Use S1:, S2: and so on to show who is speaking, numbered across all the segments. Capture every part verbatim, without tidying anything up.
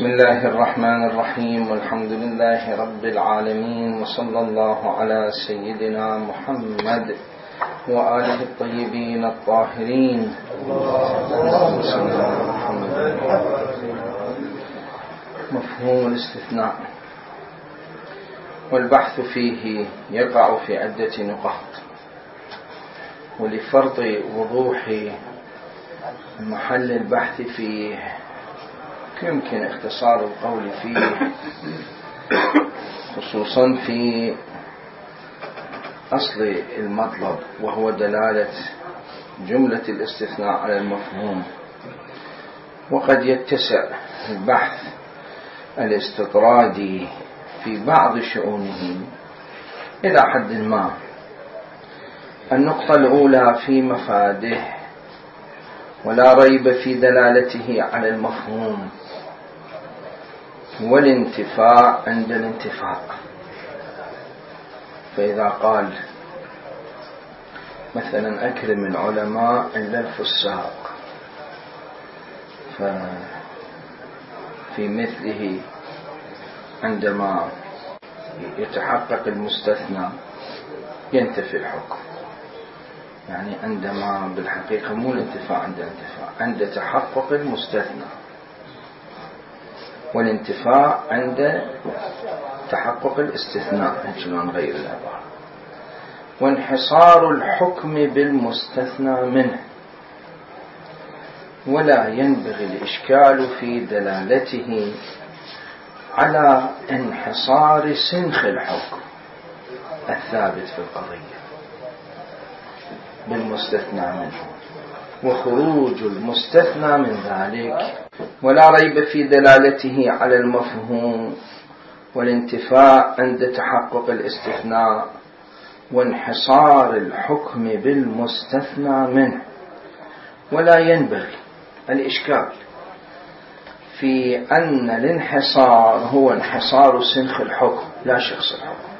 S1: بسم الله الرحمن الرحيم والحمد لله رب العالمين وصلى الله على سيدنا محمد وآله الطيبين الطاهرين. اللهم صل على محمد. مفهوم الاستثناء والبحث فيه يقع في عدة نقاط، ولفرض وضوح محل البحث فيه يمكن اختصار القول فيه، خصوصا في أصل المطلب وهو دلالة جملة الاستثناء على المفهوم. وقد يتسع البحث الاستطرادي في بعض شؤونه إلى حد ما. النقطة الأولى في مفاده، ولا ريب في دلالته على المفهوم، والانتفاع عند الانتفاع. فإذا قال مثلا أكرم العلماء إلا الفساق، ففي مثله عندما يتحقق المستثنى ينتفي الحكم، يعني عندما بالحقيقة مو الانتفاع عند الانتفاع، عند تحقق المستثنى، والانتفاع عند تحقق الاستثناء شلون غير العبارة. وانحصار الحكم بالمستثنى منه، ولا ينبغي الإشكال في دلالته على انحصار سنخ الحكم الثابت في القضية بالمستثنى منه وخروج المستثنى من ذلك. ولا ريب في دلالته على المفهوم والانتفاع عند تحقق الاستثناء وانحصار الحكم بالمستثنى منه. ولا ينبغي الإشكال في أن الانحصار هو انحصار سنخ الحكم لا شخص الحكم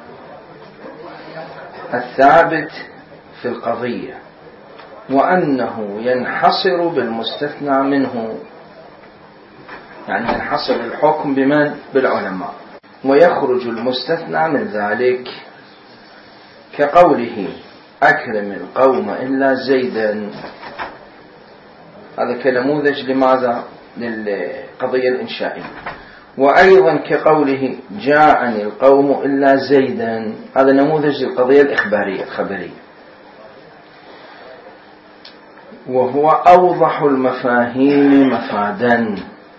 S1: الثابت في القضية، وأنه ينحصر بالمستثنى منه، يعني ينحصر الحكم بمن؟ بالعلماء، ويخرج المستثنى من ذلك كقوله أكرم القوم إلا زيدا. هذا كنموذج لماذا؟ للقضية الإنشائية. وأيضا كقوله جاءني القوم إلا زيدا، هذا نموذج للقضية الإخبارية الخبرية، وهو أوضح المفاهيم مفادا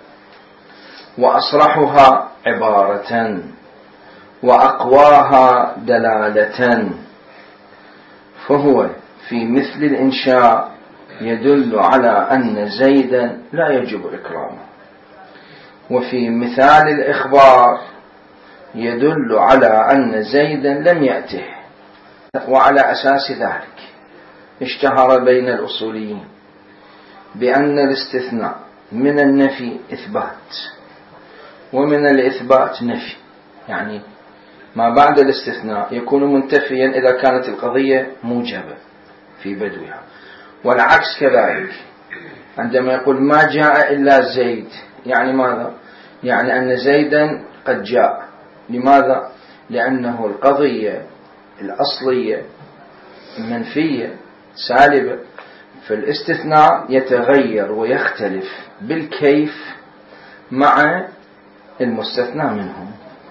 S1: وأصرحها عبارة وأقواها دلالة. فهو في مثل الإنشاء يدل على أن زيدا لا يجب إكرامه، وفي مثال الإخبار يدل على أن زيدا لم يأته. وعلى أساس ذلك اشتهر بين الأصوليين بأن الاستثناء من النفي إثبات، ومن الإثبات نفي، يعني ما بعد الاستثناء يكون منتفيا إذا كانت القضية موجبة في بدوها، والعكس كذلك. عندما يقول ما جاء إلا زيد، يعني ماذا؟ يعني أن زيدا قد جاء. لماذا؟ لأنه القضية الأصلية منفية سالبة، فالاستثناء يتغير ويختلف بالكيف مع المستثنى منه.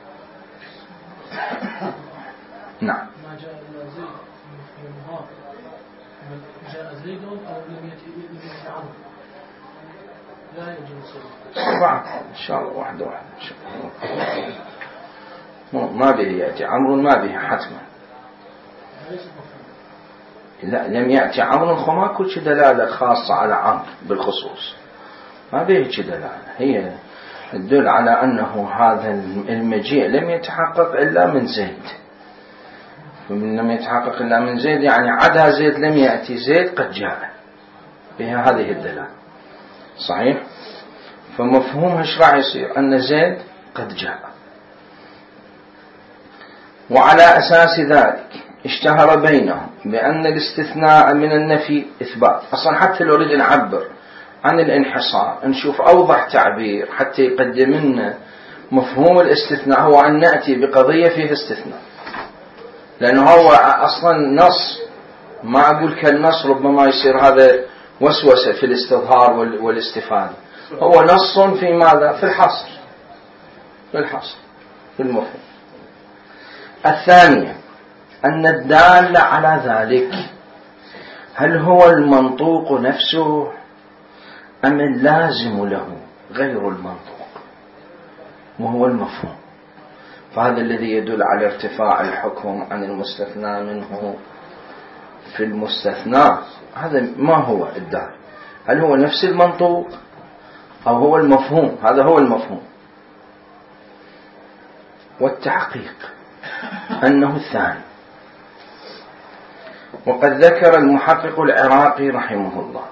S1: نعم.
S2: ما جاء إلا زيد مفهومها جاء زيد أو لم يأتي عمرو لا يجوز
S1: طبعا إن شاء الله واحدة واحدة إن شاء الله. ما به يأتي عمرو، ما به حتما. لا، لم يأتي عمرو خما كل دلالة خاصة على عمرو بالخصوص، ما به دلالة هي تدل على أنه هذا المجيء لم يتحقق إلا من زيد. ومن لم يتحقق إلا من زيد يعني عدا زيد لم يأتي زيد قد جاء، بها هذه الدلالة صحيح. فمفهومها ايش راح يصير؟ أن زيد قد جاء. وعلى أساس ذلك اشتهر بينهم بأن الاستثناء من النفي إثبات. أصلا حتى لو نريد نعبر عن الانحصار نشوف أوضح تعبير حتى يقدم لنا مفهوم الاستثناء هو أن نأتي بقضية فيها استثناء، لأنه هو أصلا نص، ما أقول كالنص ربما يصير هذا وسوسة في الاستظهار والاستفادة، هو نص في ماذا؟ في الحصر، في الحصر في المفهوم. الثانية أن الدال على ذلك هل هو المنطوق نفسه أم اللازم له غير المنطوق وهو المفهوم؟ فهذا الذي يدل على ارتفاع الحكم عن المستثنى منه في المستثنى. هذا ما هو الدال؟ هل هو نفس المنطوق أو هو المفهوم؟ هذا هو المفهوم. والتحقيق أنه الثاني. وقد ذكر المحقق العراقي رحمه الله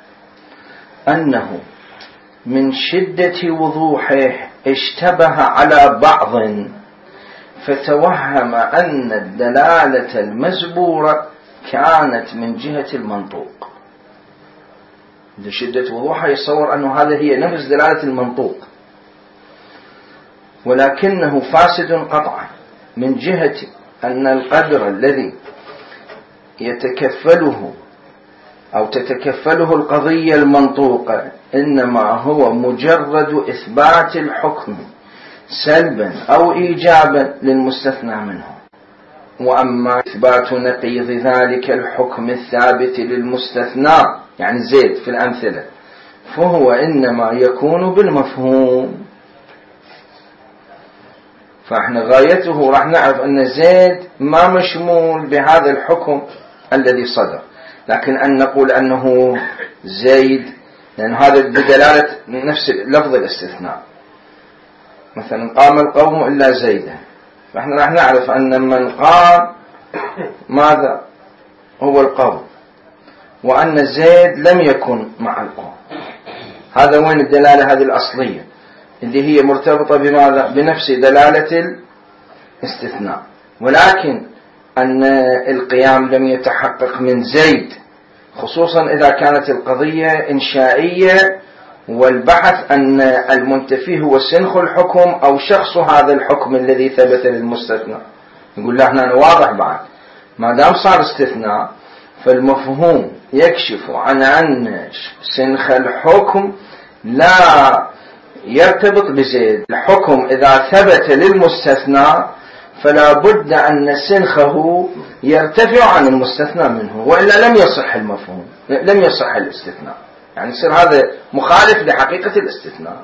S1: أنه من شدة وضوحه اشتبه على بعض فتوهم أن الدلالة المزبورة كانت من جهة المنطوق. لشدة وضوحه يصور أنه هذا هي نفس دلالة المنطوق، ولكنه فاسد قطعا من جهة أن القدر الذي يتكفله أو تتكفله القضية المنطوقة إنما هو مجرد إثبات الحكم سلبا أو إيجابا للمستثنى منه. وأما إثبات نقيض ذلك الحكم الثابت للمستثنى يعني زيد في الأمثلة فهو إنما يكون بالمفهوم. فإحنا غايته راح نعرف أن زيد ما مشمول بهذا الحكم الذي صدر، لكن أن نقول أنه زيد لأن هذا بدلالة نفس لفظ الاستثناء. مثلا قام القوم إلا زيدا، فإحنا راح نعرف أن من قام ماذا هو القوم، وأن زيد لم يكن مع القوم. هذا وين الدلالة هذه الأصلية اللي هي مرتبطة بماذا؟ بنفس دلالة الاستثناء. ولكن أن القيام لم يتحقق من زيد، خصوصا إذا كانت القضية إنشائية والبحث أن المنتفي هو سنخ الحكم أو شخص هذا الحكم الذي ثبت للمستثنى. نقول له هنا واضح بعد ما دام صار استثناء فالمفهوم يكشف عن أن سنخ الحكم لا يرتبط بزيد. الحكم إذا ثبت للمستثنى فلا بد أن سنخه يرتفع عن المستثنى منه، وإلا لم يصح المفهوم، لم يصح الاستثناء، يعني يصير هذا مخالف لحقيقة الاستثناء.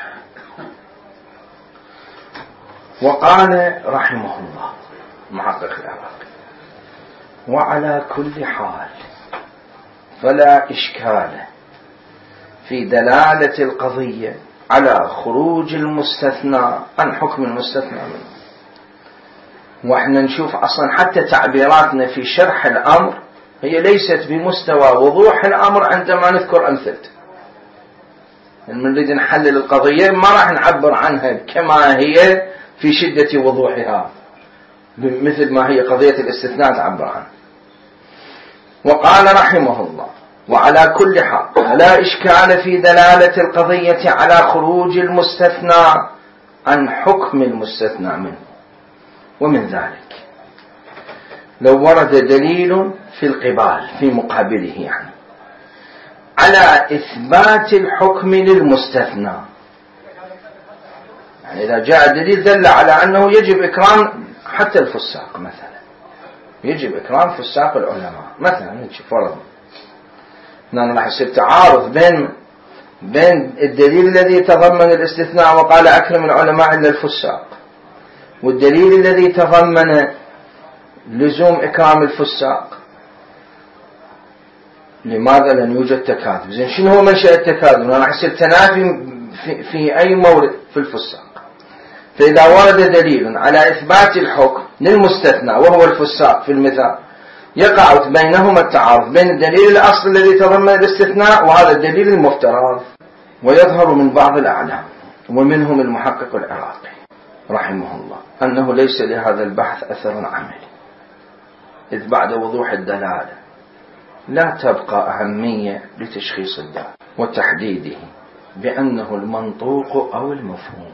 S1: وقال رحمه الله محقق العراقي: وعلى كل حال فلا إشكال في دلالة القضية على خروج المستثنى عن حكم المستثنى منه. وإحنا نشوف أصلا حتى تعبيراتنا في شرح الأمر هي ليست بمستوى وضوح الأمر عندما نذكر أمثلته. يعني من نريد نحلل القضية ما راح نعبر عنها كما هي في شدة وضوحها مثل ما هي قضية الاستثناء تعبر عنها. وقال رحمه الله: وعلى كل حال لا إشكال في دلالة القضية على خروج المستثنى عن حكم المستثنى منه. ومن ذلك لو ورد دليل في القبال في مقابله يعني على إثبات الحكم للمستثنى، يعني إذا جاء دليل دل على أنه يجب إكرام حتى الفساق، مثلا يجب إكرام فساق العلماء مثلا، نجي فرض لأن راح يصير تعارض بين بين الدليل الذي يتضمن الاستثناء وقال أكرم العلماء إلا الفساق، والدليل الذي تضمن لزوم إكرام الفساق. لماذا؟ لن يوجد تكاذب. زين شنو هو منشأ التكاذب؟ راح يصير تنافي في, في أي مورد في الفساق. فإذا ورد دليل على إثبات الحكم للمستثنى وهو الفساق في المثال يقع بينهما التعارض بين الدليل الأصل الذي تضمن الاستثناء وهذا الدليل المفترض. ويظهر من بعض الأعلام ومنهم المحقق العراقي رحمه الله أنه ليس لهذا البحث أثر عملي، إذ بعد وضوح الدلالة لا تبقى أهمية لتشخيص الدال. وتحديده بأنه المنطوق أو المفهوم.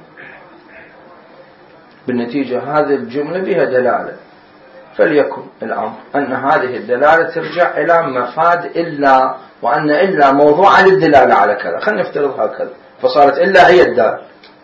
S1: بالنتيجة هذه الجملة بها دلالة، فليكن الأمر أن هذه الدلالة ترجع إلى مفاد إلا، وأن إلا موضوع للدلالة على كذا، خلينا نفترض هكذا، فصارت إلا هي الدال،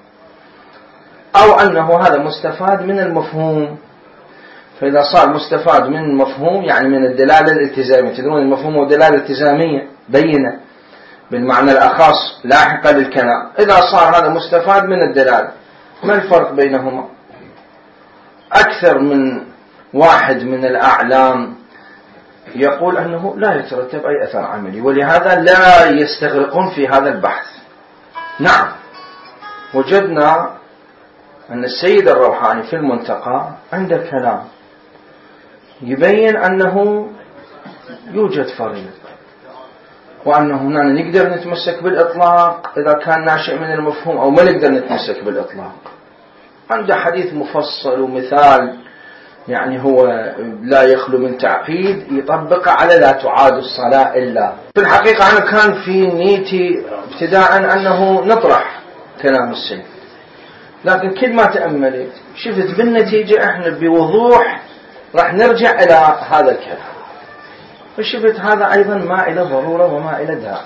S1: أو أنه هذا مستفاد من المفهوم. فإذا صار مستفاد من المفهوم يعني من الدلالة الالتزامية، تدرون المفهوم هو دلالة التزامية بينة بالمعنى الأخص لاحقا للكلام. إذا صار هذا مستفاد من الدلالة، ما الفرق بينهما؟ أكثر من واحد من الأعلام يقول أنه لا يترتب أي أثر عملي، ولهذا لا يستغرقون في هذا البحث. نعم، وجدنا أن السيد الروحاني في المنتقى عنده كلام يبين أنه يوجد فريق، وأنه هنا نقدر نتمسك بالإطلاق إذا كان ناشئ من المفهوم، أو ما نقدر نتمسك بالإطلاق. عنده حديث مفصل ومثال يعني هو لا يخلو من تعقيد، يطبق على لا تعاد الصلاة إلا. في الحقيقة أنا كان في نيتي ابتداء أنه نطرح كلام السيد، لكن كل ما تأملت شفت بالنتيجة احنا بوضوح راح نرجع إلى هذا الكلام، فشفت هذا أيضا ما إلى ضرورة وما إلى داعي.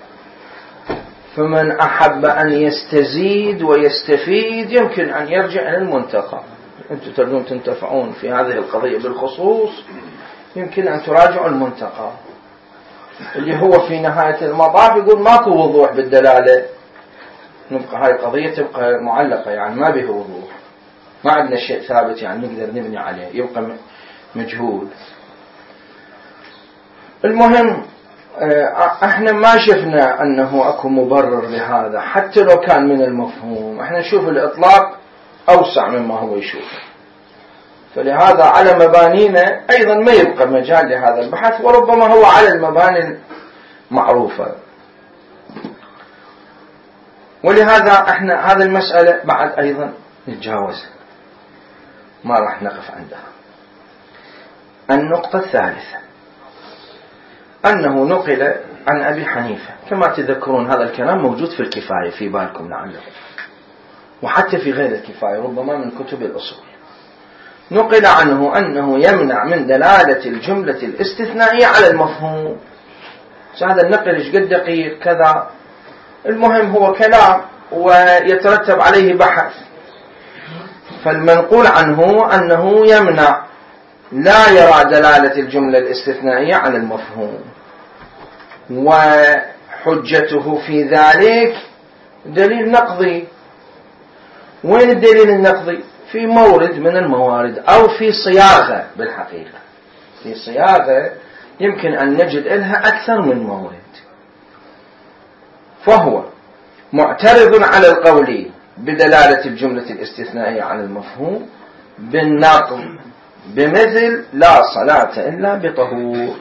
S1: فمن أحب أن يستزيد ويستفيد يمكن أن يرجع إلى المنتقى. أنتم تريدون تنتفعون في هذه القضية بالخصوص، يمكن أن تراجعوا المنتقى اللي هو في نهاية المطاف يقول ماكو وضوح بالدلالة، نبقى هاي القضية تبقى معلقة، يعني ما به وضوح، ما عندنا شيء ثابت يعني نقدر نبني عليه، يبقى مجهول. المهم احنا ما شفنا انه اكو مبرر لهذا، حتى لو كان من المفهوم احنا نشوف الاطلاق اوسع مما هو يشوفه، فلهذا على مبانينا ايضا ما يبقى مجال لهذا البحث، وربما هو على المباني المعروفة. ولهذا احنا هذه المسألة بعد ايضا نتجاوزها، ما راح نقف عندها. النقطة الثالثة أنه نقل عن أبي حنيفة، كما تذكرون هذا الكلام موجود في الكفاية في بالكم لعله، وحتى في غير الكفاية ربما من كتب الأصول. نقل عنه أنه يمنع من دلالة الجملة الاستثنائية على المفهوم. هذا النقل إيش قد دقيق كذا، المهم هو كلام ويترتب عليه بحث. فالمنقول عنه أنه يمنع، لا يرى دلالة الجملة الاستثنائية على المفهوم، وحجته في ذلك دليل نقضي. وين الدليل النقضي؟ في مورد من الموارد، أو في صياغة، بالحقيقة في صياغة يمكن أن نجد لها أكثر من مورد. فهو معترض على القول بدلالة الجملة الاستثنائية على المفهوم بالنقض، بمثل لا صلاة إلا بطهور.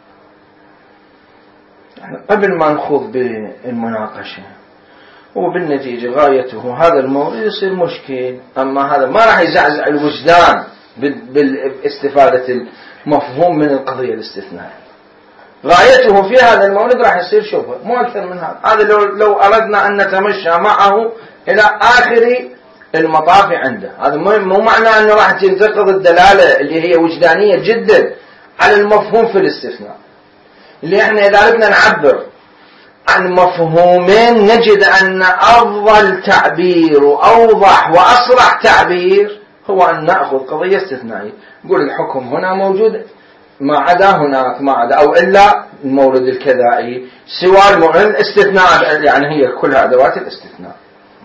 S1: يعني قبل ما نخوض بالمناقشة وبالنتيجة غايته هذا المورد يصير مشكل، أما هذا ما راح يزعزع الوجدان باستفادة المفهوم من القضية الاستثنائية. غايته في هذا المورد راح يصير شبهة، مو أكثر من هذا. هذا لو, لو أردنا أن نتمشى معه إلى آخر المطاف عنده، هذا مو معنى أنه راح تنتقض الدلالة اللي هي وجدانية جدا على المفهوم في الاستثناء. اللي احنا إذا أردنا نعبر عن مفهومين نجد أن أفضل تعبير وأوضح وأصرح تعبير هو أن نأخذ قضية استثنائية، نقول الحكم هنا موجود ما عدا هناك، ما عدا أو إلا المورد الكذائي، سوى المورد استثناء، يعني هي كلها أدوات الاستثناء.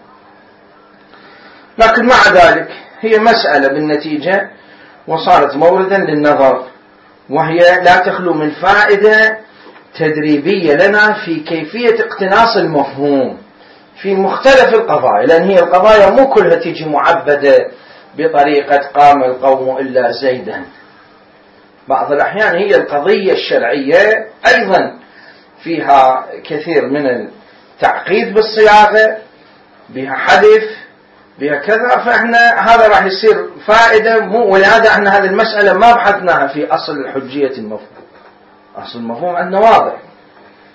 S1: لكن مع ذلك هي مسألة بالنتيجة وصارت موردا للنظر، وهي لا تخلو من فائدة تدريبية لنا في كيفية اقتناص المفهوم في مختلف القضايا، لأن هي القضايا مو كلها تيجي معبدة بطريقة قام القوم إلا زيدا. بعض الأحيان هي القضية الشرعية أيضا فيها كثير من التعقيد بالصياغة، بها حذف، بها كذا، فإحنا هذا راح يصير فائدة مو. ولهذا احنا هذه المسألة ما بحثناها في أصل حجية المفهوم. أصل المفهوم عندنا واضح،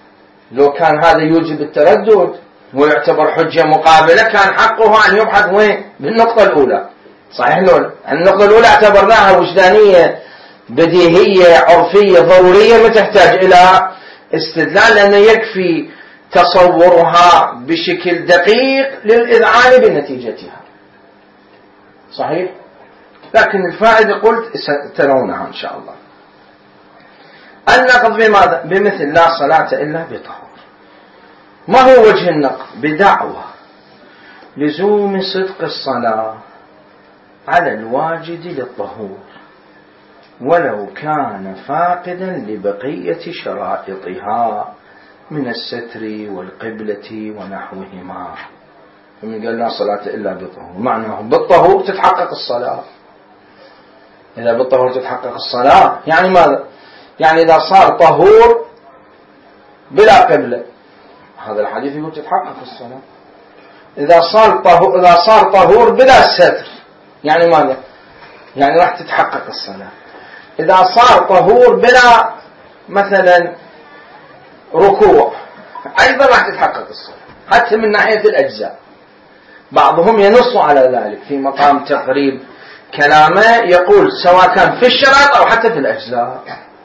S1: لو كان هذا يوجب التردد ويعتبر حجة مقابلة كان حقه أن يبحث وين؟ بالنقطة الأولى. صحيح لولا النقطة الأولى اعتبرناها وجدانية بديهية عرفية ضرورية ما تحتاج إلى استدلال، لأنه يكفي تصورها بشكل دقيق للإذعان بنتيجتها. صحيح؟ لكن الفائدة قلت ترونها إن شاء الله. النقض بماذا؟ بمثل لا صلاة إلا بطهور. ما هو وجه النقض؟ بدعوة لزوم صدق الصلاة على الواجد للطهور ولو كان فاقدا لبقية شرائطها من الستر والقبلة ونحوهما. فمن قال لا صلاة إلا بطهور معناه بالطهور تتحقق الصلاة. إذا بالطهور تتحقق الصلاة يعني ماذا؟ يعني إذا صار طهور بلا قبلة هذا الحديث يقول تتحقق الصلاة. إذا صار طهور إذا صار طهور بلا ستر يعني ماذا؟ يعني راح تتحقق الصلاة. إذا صار طهور بلا مثلا ركوع أيضا راح تتحقق الصلاة حتى من ناحية الأجزاء. بعضهم ينص على ذلك في مقام تقريب كلامه يقول سواء كان في الشرائط أو حتى في الأجزاء.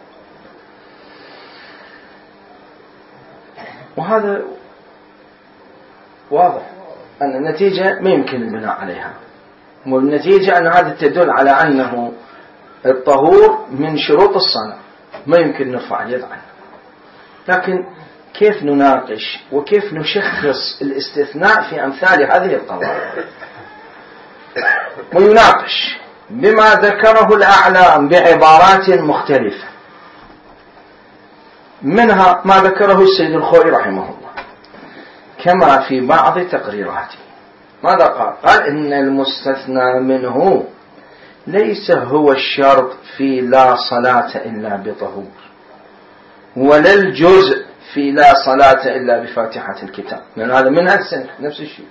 S1: وهذا واضح أن النتيجة ما يمكن البناء عليها، والنتيجة أن هذا تدل على أنه الطهور من شروط الصلاة ما يمكن نرفع اليد عنه. لكن كيف نناقش وكيف نشخص الاستثناء في أمثال هذه القواعد؟ ويناقش بما ذكره الأعلام بعبارات مختلفة، منها ما ذكره السيد الخوئي رحمه الله كما في بعض تقريراته. ماذا قال؟ قال إن المستثنى منه ليس هو الشرط في لا صلاة إلا بطهور ولا الجزء في لا صلاة إلا بفاتحة الكتاب، لأن هذا من السنة نفس الشيء،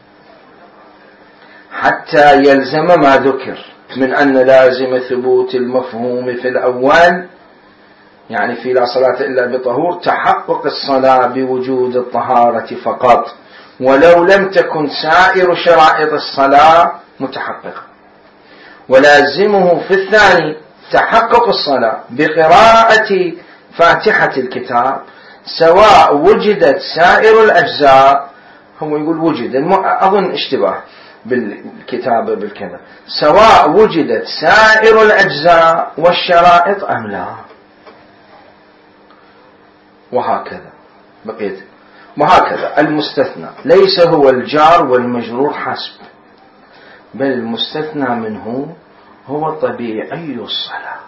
S1: حتى يلزم ما ذكر من أن لازم ثبوت المفهوم في الأول يعني في لا صلاة إلا بطهور تحقق الصلاة بوجود الطهارة فقط ولو لم تكن سائر شرائط الصلاة متحققة، ولازمه في الثاني تحقق الصلاة بقراءة فاتحة الكتاب سواء وجدت سائر الأجزاء. هو يقول وجد، أظن اشتباه بالكتابة بالكذا، سواء وجدت سائر الأجزاء والشرائط أم لا، وهكذا بقيت. وهكذا المستثنى ليس هو الجار والمجرور حسب، بل المستثنى منه هو طبيعي الصلاة،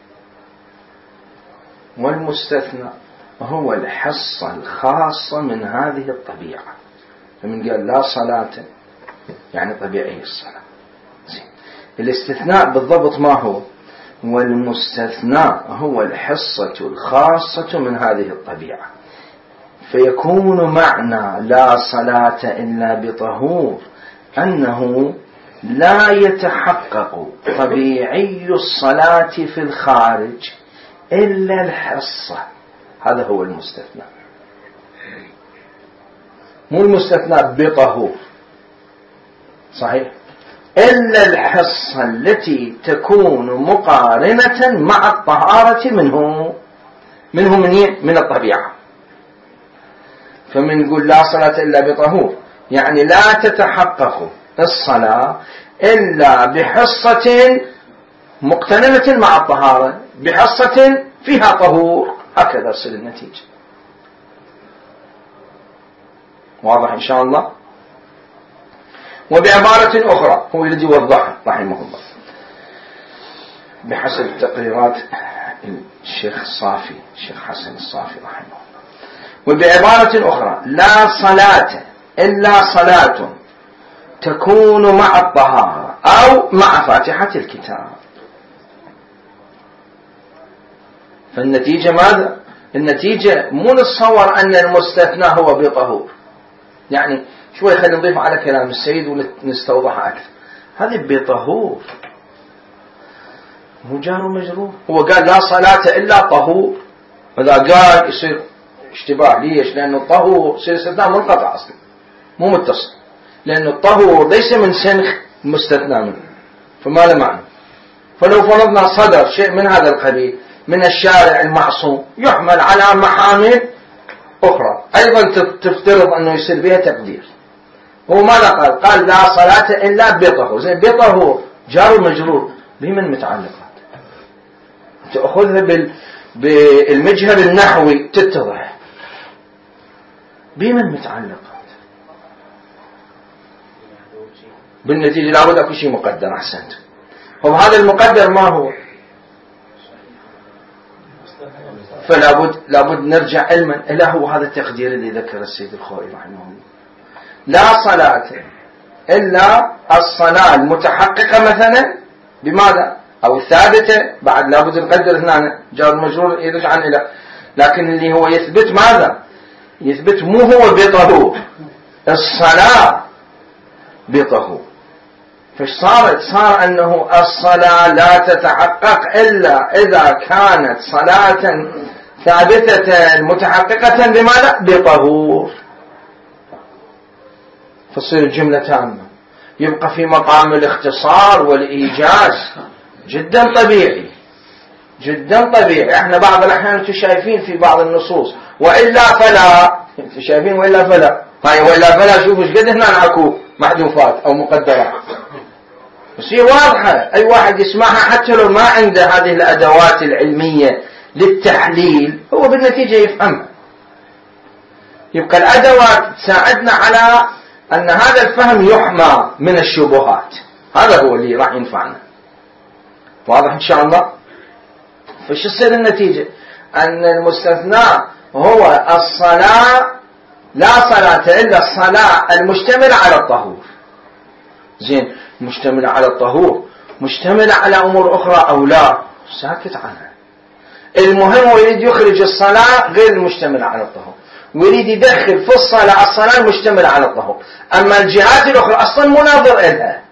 S1: والمستثنى هو الحصة الخاصة من هذه الطبيعة. فمن قال لا صلاة يعني طبيعي الصلاة. الاستثناء بالضبط ما هو؟ والمستثنى هو الحصة الخاصة من هذه الطبيعة، فيكون معنى لا صلاة إلا بطهور أنه لا يتحقق طبيعي الصلاة في الخارج إلا الحصة. هذا هو المستثنى، مو المستثنى بطهور صحيح، إلا الحصة التي تكون مقارنة مع الطهارة منه منه من, من الطبيعة. فمن نقول لا صلاة إلا بطهور يعني لا تتحقق الصلاة إلا بحصة مقترنة مع الطهارة، بحصة فيها طهور، هكذا تصير النتيجة. واضح إن شاء الله؟ وبعبارة أخرى هو الذي وضحها رحمه الله بحسب تقريرات الشيخ الصافي الشيخ حسن الصافي رحمه الله، وبعبارة أخرى لا صلاة إلا صلاة تكون مع الطهارة أو مع فاتحة الكتاب. فالنتيجة ماذا؟ النتيجة مو نتصور أن المستثنى هو بطهور، يعني شوي خلينا نضيف على كلام السيد ونستوضحها أكثر. هذه بطهور مو جار ومجرور. هو قال لا صلاة إلا طهور، إذا قال يصير اشتباه. ليش؟ لأنه الطهور سير استثناء منقطع أصلا مو متصل، لأنه الطهور ليس من سنخ مستثنى منه فما له معنى. فلو فرضنا صدر شيء من هذا القبيل من الشارع المعصوم يحمل على محامل أخرى أيضا تفترض أنه يصير بها تقدير. هو ماذا قال؟ قال لا صلاة إلا بطهور. زين بطهور جار مجرور بمن متعلقات؟ تأخذها بال... بالمجهر النحوي تتضح بمن متعلقات. بالنتيجة لابد أكو شيء مقدر. أحسنت. وهذا المقدر ما هو؟ فلا بد لابد نرجع علما إلى هو هذا التقدير اللي ذكر السيد الخوئي رحمه الله. لا صلاة إلا الصلاة المتحققة مثلا بماذا؟ أو الثابتة بعد لابد نقدر هنا جار مجرور يرجع إلى، لكن اللي هو يثبت ماذا؟ يثبت مو هو بطهور، الصلاة بطهور. فايش صارت؟ صار أنه الصلاة لا تتحقق إلا إذا كانت صلاة ثابتة متحققة بماذا؟ بطهور. فتصير الجملة تامة. يبقى في مقام الاختصار والإيجاز جدا طبيعي جدا طبيعي. احنا بعض الأحيان انتم شايفين في بعض النصوص وإلا فلا، انتم شايفين وإلا فلا، هاي وإلا فلا شوفوا ايش قد هنا اكو محذوفات أو مقدرات بس هي واضحة. أي واحد يسمعها حتى لو ما عنده هذه الأدوات العلمية للتحليل هو بالنتيجة يفهمها. يبقى الأدوات تساعدنا على أن هذا الفهم يحمى من الشبهات. هذا هو اللي راح ينفعنا. واضح إن شاء الله؟ فش تصير النتيجة؟ أن المستثنى هو الصلاة، لا صلاة إلا الصلاة المشتملة على الطهور. زين، مشتملة على الطهور مشتملة على أمور أخرى أو لا؟ ساكت عنها. المهم هو يريد يخرج الصلاة غير المشتملة على الطهور، ويريد يدخل في الصلاة الصلاة المشتملة على الطهور. أما الجهات الأخرى أصلا مناظر إلها.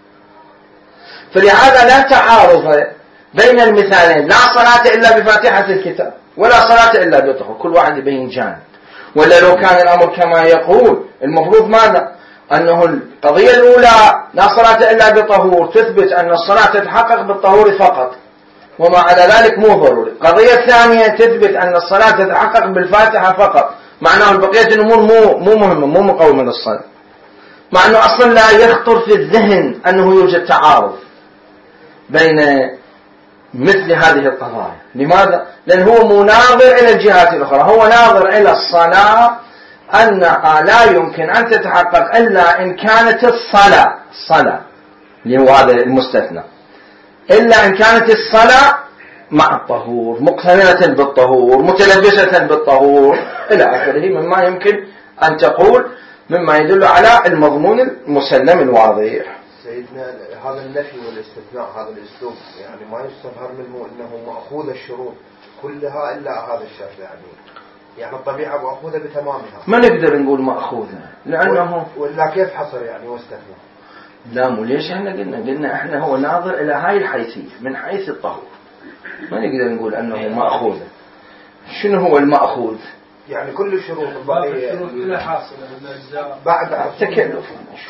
S1: فلهذا لا تعارض بين المثالين، لا صلاة إلا بفاتحة الكتاب ولا صلاة إلا بطهور، كل واحد يبين جانب. ولا لو كان الأمر كما يقول المفروض ماذا؟ أنه القضية الأولى لا صلاة إلا بطهور تثبت أن الصلاة تتحقق بالطهور فقط وما على ذلك مو ضروري. القضية الثانية تثبت أن الصلاة تتحقق بالفاتحة فقط، معناه بقية الأمور مو مو مهمة مو مقومة للصلاة، مع أنه أصلا لا يخطر في الذهن أنه يوجد تعارض بين مثل هذه القضايا. لماذا؟ لأن هو مناظر إلى الجهات الأخرى، هو ناظر إلى الصلاة أنها لا يمكن أن تتحقق إلا إن كانت الصلاة الصلاة اللي هو هذا المستثنى إلا إن كانت الصلاة مع الطهور، مقترنة بالطهور، متلبسة بالطهور إلى آخره مما يمكن أن تقول مما يدل على المضمون المسلم الواضح.
S3: سيدنا هذا النفي والاستثناء هذا الأسلوب يعني ما يستظهر منه أنه مأخوذ الشروط كلها إلا هذا الشرط، يعني يعني الطبيعة مأخوذة بتمامها.
S1: ما نقدر نقول مأخوذة لأنه
S3: ولا كيف حصر يعني واستثناء؟
S1: لا مو ليش احنا قلنا قلنا احنا هو ناظر إلى هاي الحيثية من حيث الطهور، ما نقدر نقول أنه مأخوذة. شنو هو المأخوذ؟
S3: يعني كل الشروط الباقية
S2: كلها حاصلة
S3: بعد
S1: التكلف.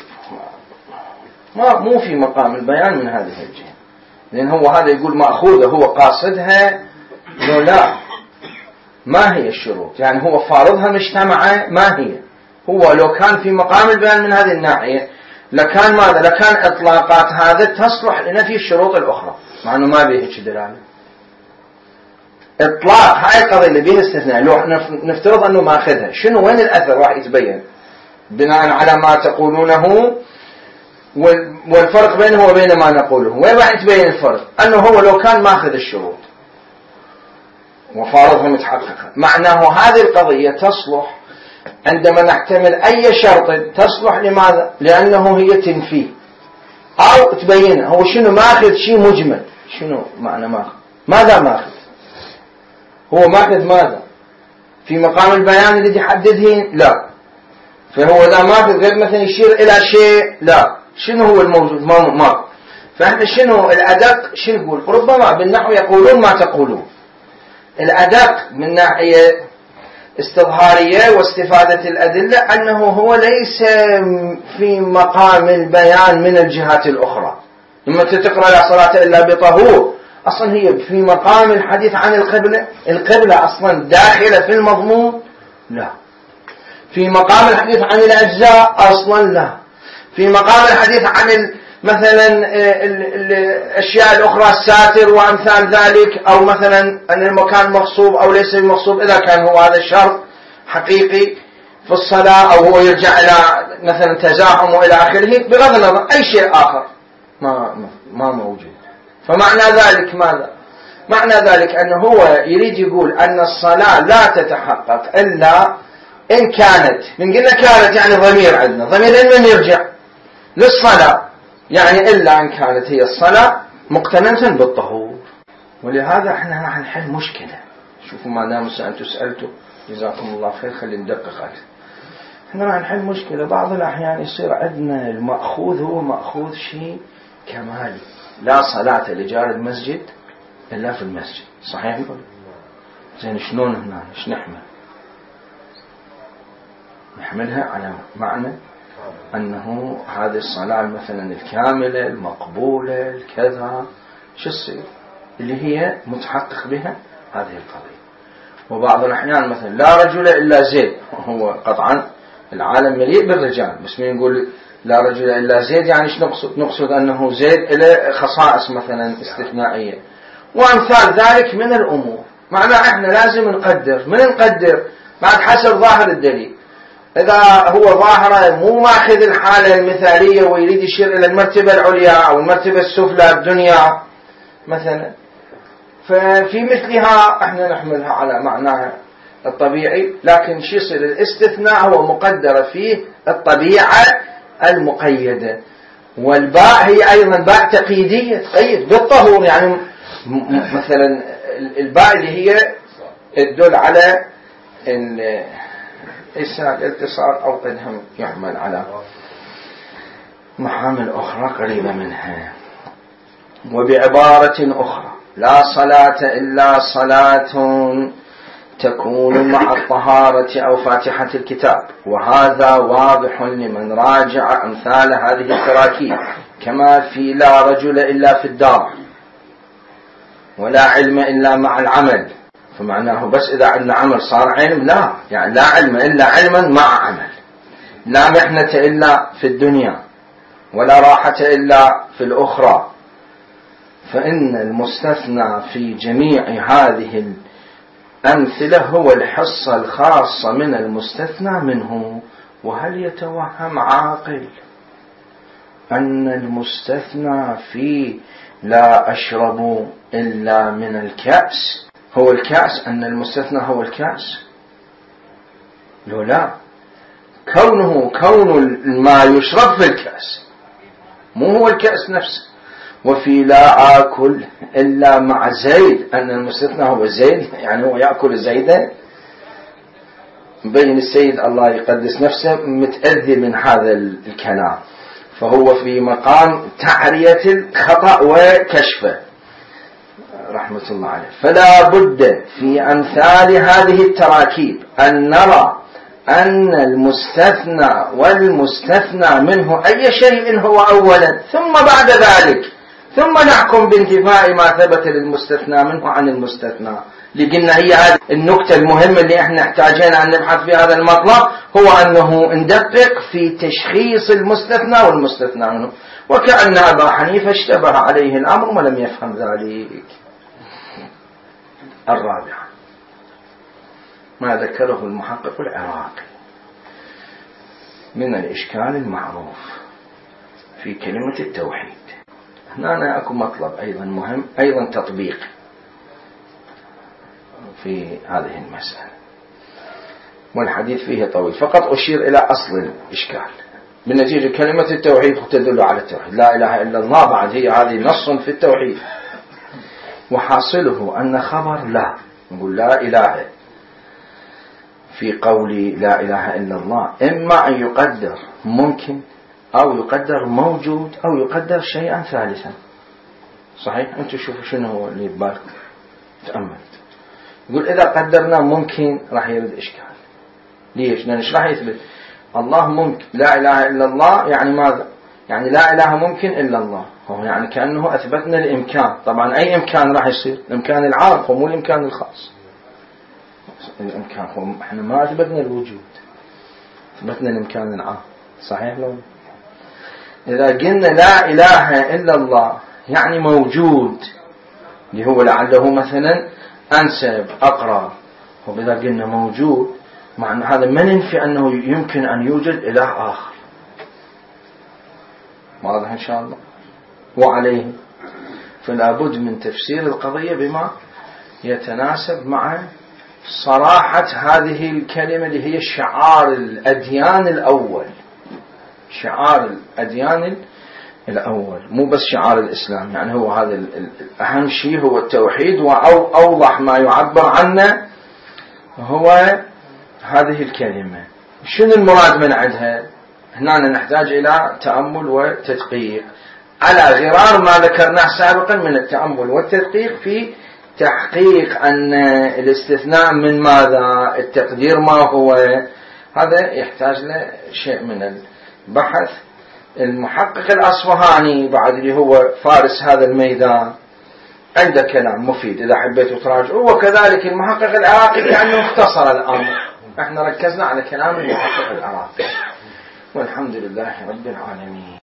S1: ما مو في مقام البيان من هذه الجهة، لأن هو هذا يقول مأخوذة هو قاصدها لو لا ما هي الشروط، يعني هو فارضها مجتمعة ما هي. هو لو كان في مقام البيان من هذه الناحية لكان ماذا؟ لكان إطلاقات هذا تصلح لنفي الشروط الأخرى، مع أنه ما بيه دلالة. إطلاق هاي القضية اللي بيه استثناء لو نفترض أنه ما أخذها، شنو وين الأثر راح يتبين بناء على ما تقولونه والفرق بينه وبين ما نقوله؟ وين راح يتبين الفرق؟ أنه هو لو كان ما أخذ الشروط وفارضها متحققة، معناه هذه القضية تصلح عندما نحتمل أي شرط تصلح لماذا؟ لأنه هي تنفيه أو تبينه. هو شنو ماخذ؟ شيء مجمل. شنو معنى ماخذ؟ ماذا ماخذ؟ هو ماخذ ماذا؟ في مقام البيان الذي يحدده؟ لا. فهو إذا ماخذ غير مثلا يشير إلى شيء؟ لا. شنو هو الموجود؟ ما ما فإحنا شنو الأدق؟ شنو نقول؟ ربما بالنحو يقولون ما تقولون. الأدق من ناحية استظهارية واستفادة الأدلة أنه هو ليس في مقام البيان من الجهات الأخرى. لما تقرأ لا صلاة إلا بطهور أصلا هي في مقام الحديث عن القبلة. القبلة أصلا داخلة في المضمون؟ لا. في مقام الحديث عن الأجزاء أصلا لا. في مقام الحديث عن مثلا الأشياء الأخرى الساتر وأمثال ذلك، أو مثلا أن المكان مغصوب أو ليس مغصوب إذا كان هو هذا الشرط حقيقي في الصلاة، أو هو يرجع إلى مثلا تزاحم وإلى آخره، بغض النظر أي شيء آخر ما ما موجود. فمعنى ذلك ماذا؟ معنى ذلك أنه هو يريد يقول أن الصلاة لا تتحقق إلا إن كانت، من قلنا كانت يعني ضمير عندنا، ضمير من يرجع للصلاة، يعني إلا أن كانت هي الصلاة مقتنة بالطهور. ولهذا احنا راح نحل مشكلة. شوفوا ما دام أنتم سألتوا جزاكم الله خير، خلي ندقق عليه. احنا راح نحل مشكلة. بعض الأحيان يصير عندنا المأخوذ هو مأخوذ شيء كمالي، لا صلاة لجار المسجد إلا في المسجد، صحيح؟ زين شلون هنا ايش نحمل؟ نحملها على معنى أنه هذه الصلاة مثلا الكاملة المقبولة الكذا، شو الصير اللي هي متحقق بها هذه القضية. وبعض الأحيان مثلا لا رجل إلا زيد، هو قطعا العالم مليء بالرجال، بس مين يقول لا رجل إلا زيد يعني ايش نقصد؟ نقصد أنه زيد له خصائص مثلا استثنائية وأمثال ذلك من الأمور. معناه احنا لازم نقدر، من نقدر بعد حسب ظاهر الدليل. إذا هو ظاهره مو ماخذ الحالة المثالية ويريد يشير إلى المرتبة العليا أو المرتبة السفلى الدنيا مثلا، ففي مثلها احنا نحملها على معناها الطبيعي. لكن شيء يصير الاستثناء هو مقدر فيه الطبيعة المقيدة. والباء هي أيضا باء تقييدية، تقيد بالطهور، يعني مثلا الباء اللي هي تدل على الاتصال أو قدهم يعمل على محامل أخرى قريبة منها. وبعبارة أخرى لا صلاة إلا صلاة تكون مع الطهارة أو فاتحة الكتاب، وهذا واضح لمن راجع أمثال هذه التراكيب، كما في لا رجل إلا في الدار، ولا علم إلا مع العمل. فمعناه بس إذا عندنا عمل صار علم؟ لا، يعني لا علم إلا علما مع عمل، لا محنة إلا في الدنيا، ولا راحة إلا في الأخرى. فإن المستثنى في جميع هذه الأمثلة هو الحصة الخاصة من المستثنى منه. وهل يتوهم عاقل أن المستثنى في لا أشرب إلا من الكأس هو الكأس، أن المستثنى هو الكأس؟ لو لا، كونه كون ما يشرب في الكأس مو هو الكأس نفسه. وفي لا آكل إلا مع زيد، أن المستثنى هو زيد، يعني هو يأكل زيدا. بين السيد الله يقدس نفسه متأذي من هذا الكلام، فهو في مقام تعرية الخطأ وكشفه رحمة الله عليه. فلا بد في أمثال هذه التراكيب أن نرى أن المستثنى والمستثنى منه أي شيء هو أولا، ثم بعد ذلك ثم نحكم بانتفاء ما ثبت للمستثنى منه عن المستثنى. لقلنا هي هذه النقطة المهمة اللي احنا احتاجين أن نبحث في هذا المطلب، هو أنه ندقق في تشخيص المستثنى والمستثنى منه. وكأن أبا حنيفة اشتبه عليه الأمر ولم يفهم ذلك. الرابعة ما ذكره المحقق العراقي من الإشكال المعروف في كلمة التوحيد. هنا أكو مطلب أيضا مهم، أيضا تطبيق في هذه المسألة، والحديث فيه طويل، فقط أشير إلى أصل الإشكال. بالنتيجة كلمة التوحيد تدل على التوحيد، لا إله إلا الله، بعد هي هذه نص في التوحيد. وحاصله أن خبر لا، نقول لا إله في قولي لا إله إلا الله إما أن يقدر ممكن أو يقدر موجود أو يقدر شيئا ثالثا. صحيح؟ أنتم شوفوا شنو هو اللي ببالكم، تأمل. يقول إذا قدرنا ممكن راح يرد إشكال. ليش؟ لأن إيش راح يثبت؟ الله ممكن، لا إله إلا الله، يعني ماذا؟ يعني لا إله ممكن إلا الله، هو يعني كأنه أثبتنا الإمكان. طبعا أي إمكان راح يصير؟ الإمكان العام، هو مو الإمكان الخاص. الإمكان هو إحنا ما أثبتنا الوجود، أثبتنا الإمكان العام. صحيح لو إذا قلنا لا إله إلا الله يعني موجود، اللي هو لعله مثلا أنسب أقرب، وإذا قلنا موجود معنى هذا ما ننفي أنه يمكن أن يوجد إله آخر. واضح إن شاء الله؟ وعليه فلا بد من تفسير القضية بما يتناسب مع صراحة هذه الكلمة اللي هي شعار الأديان الأول، شعار الأديان الأول، مو بس شعار الإسلام. يعني هو هذا الأهم شيء هو التوحيد، وأوضح ما يعبر عنه هو هذه الكلمة. شنو المراد من عندها؟ هنا نحتاج إلى تأمل وتدقيق على غرار ما ذكرناه سابقا من التأمل والتدقيق في تحقيق أن الاستثناء من ماذا، التقدير ما هو. هذا يحتاج له شيء من البحث. المحقق الأصفهاني بعد اللي هو فارس هذا الميدان عنده كلام مفيد إذا حبيتوا تراجعوا، وكذلك المحقق العراقي كأنه اختصر الأمر. احنا ركزنا على كلام المحقق العراقي، والحمد لله رب العالمين.